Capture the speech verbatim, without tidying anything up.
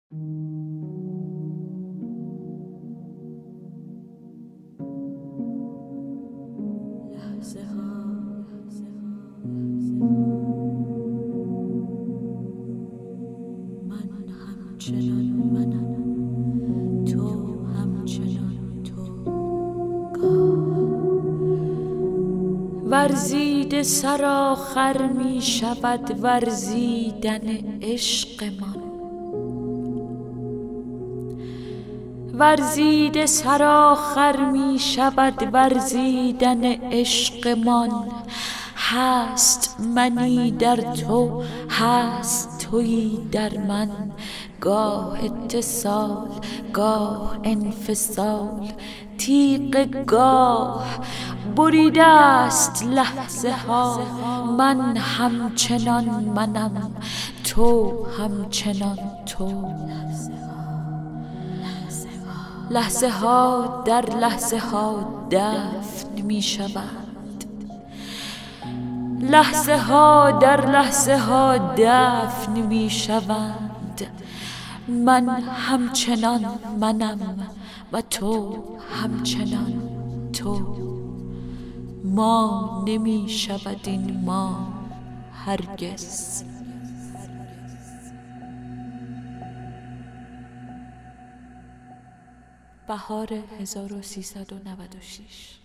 لحظه ها من همچنان منم، تو همچنان تو. ورزیده سر آخر می شود ورزیدن عشقمان، ورزیده سر آخر می شود ورزیدن عشقمان. هست منی در تو، هست تویی در من، گاه اتصال گاه انفصال، تیغ گاه بریده است لحظه ها. من همچنان منم، تو همچنان تو. لحظه ها در لحظه ها دفن می شوند، لحظه ها در لحظه ها دفن می شوند. من همچنان منم و تو همچنان تو. ما نمی شود این ما هرگز. بهار هزار و سیصد و نود و شش.